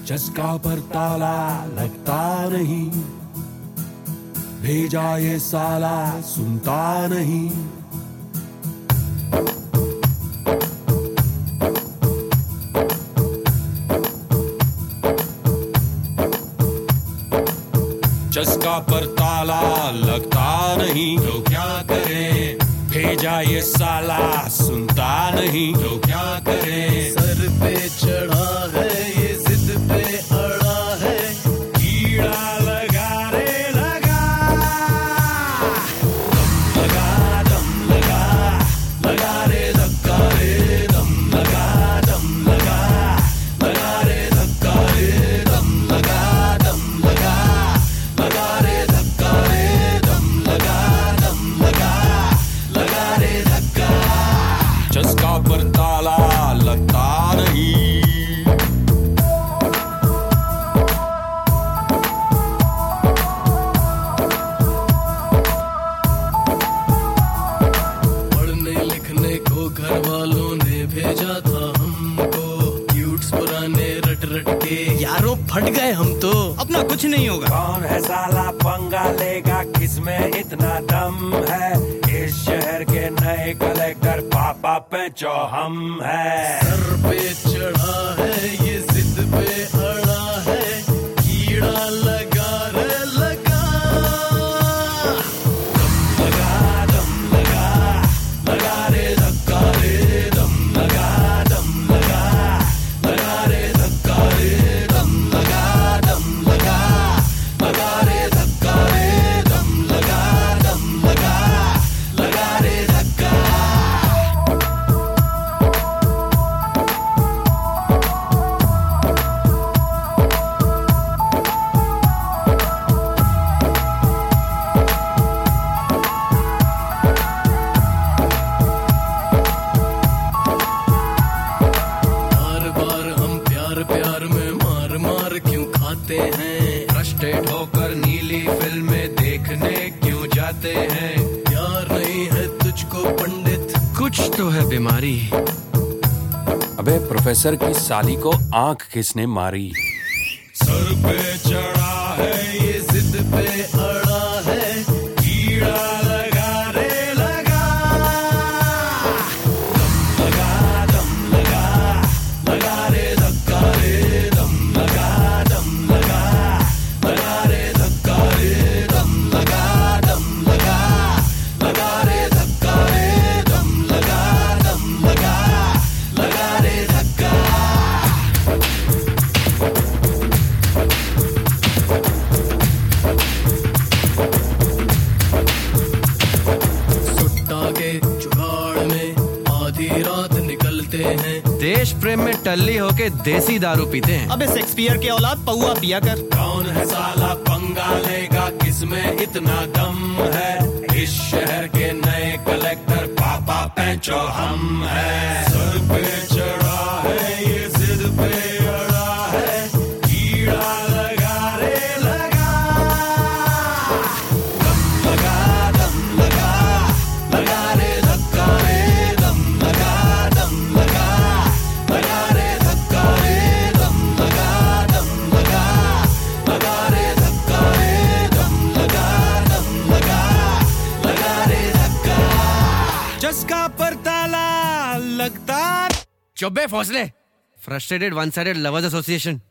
चस्का पर ताला लगता नहीं, भेजा ये साला सुनता नहीं। चस्का पर ताला लगता नहीं तो क्या करें, भेजा ये साला सुनता नहीं तो क्या करें। सर पे चढ़ा है ये जिद पे अड़ा है, कीड़ा लगा रे लगा, दम लगा लगा रे धक्का रे, दम लगा लगा रे धक्का रे, दम लगा लगा रे धक्का रे, दम लगा रे धक्का। चस्का पर ताला लगता नहीं। पढ़ने लिखने को घर वालों ने भेजा था हमको, क्यूट्स पुराने रट रट के यारों फट गए हम तो, अपना कुछ नहीं होगा। कौन है साला पंगा लेगा, किसमें इतना दम है, इस शहर के नए कलेक्टर पापा पेंचो हम है। सर पे चढ़ा है ये जिद पे अड़ा है, कीड़ा लगा रे लगा, दम लगा रे धक्का रे, दम लगा रे धक्का रे, दम लगा रे धक्का रे, दम लगा रे धक्का। बार बार हम प्यार प्यार में मार मार क्यों खाते हैं, फ्रस्ट्रेट होकर नीली फिल्में देखने क्यों जाते हैं। प्यार नहीं है तुझको पंडित, कुछ तो है बीमारी। अबे प्रोफेसर की साली को आंख किसने मारी। सर पे चढ़ा है ये जिद पे अड़ा है, कीड़ा लगा रे लगा, दम लगा रे धक्का रे, दम लगा रे धक्का रे, दम लगा रे धक्का रे, दम लगा रे धक्का। सुट्टा के जुगाड़ में आधी रात निकलते हैं, देश प्रेम में टल्ली होके देसी दारू पीते हैं। अबे शेक्सपियर के औलाद पौआ पिया कर। कौन है साला पंगा लेगा, किसमें इतना दम है, इस शहर के नए कलेक्टर पापा पेंचो हम है। सर पे चढ़ा है ये जिद पे अड़ा है, कीड़ा लगा रे लगा, दम लगा रे धक्का रे, दम लगा रे धक्का रे, दम लगा रे धक्का रे, दम लगा रे धक्का। चस्का पर ताला लगता। चुप्पे फौसले, frustrated one sided lovers association.